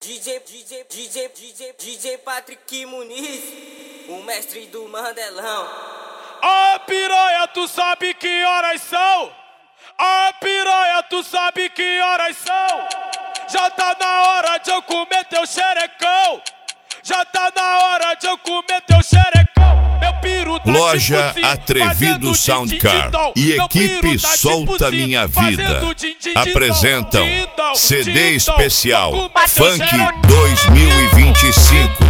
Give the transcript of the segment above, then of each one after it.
DJ Patrick Muniz, o mestre do Mandelão. Ó piranha, tu sabe que horas são? Ó piranha, tu sabe que horas são? Já tá na hora de eu comer teu xerecão. Já tá na hora de eu comer teu xerecão. Meu piru tá Loja tipo Atrevido Soundcar e equipe Solta Minha Vida apresentam CD especial Funk 2025.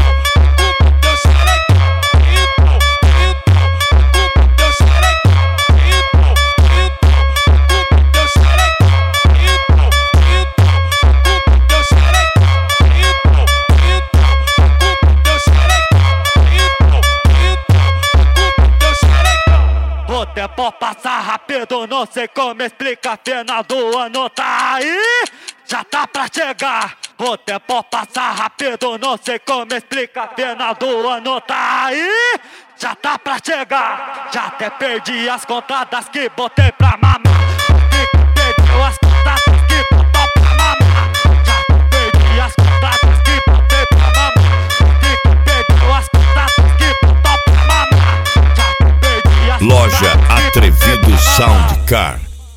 O tempo passa rápido, não sei como explicar. Final do ano tá aí, já tá pra chegar. O tempo passa rápido, não sei como explicar. Final do ano tá aí, já tá pra chegar. Já até perdi as contadas que botei pra mamar. Perdeu as contadas que botou pra mamar. Já perdi as contadas que botei pra mamar. Perdeu as contadas que botou pra mamar. Já perdi as Loja Atrevido Soundcar.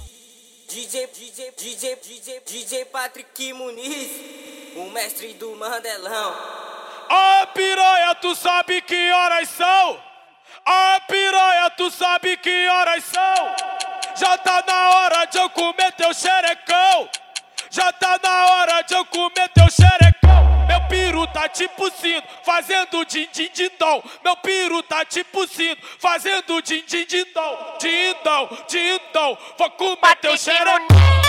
DJ Patrick Muniz, o mestre do Mandelão. Ó piranha, tu sabe que horas são? Ó piranha, tu sabe que horas são? Já tá na hora de eu comer teu xerecão. Já tá na hora de eu comer teu xerecão. Meu piru tá tipo sino, fazendo din-din-din-dom. Meu piru tá tipo sino, fazendo din-din-din-dom. Din-dom, din-dom, vou comer teu xerecão.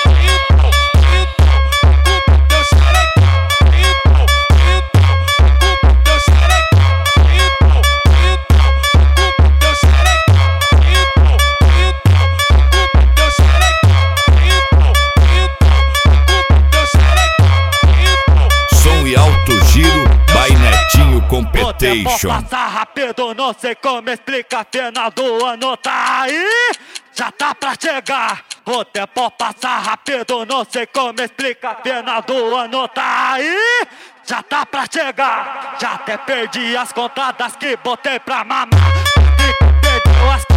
Alto Giro by Netinho Competition. O tempo passa rápido, não sei como explicar. Final do ano tá aí, já tá pra chegar. O tempo passa rápido, não sei como explicar. Final do ano tá aí, já tá pra chegar. Já até perdi as contadas que botei pra mamar. Perdeu as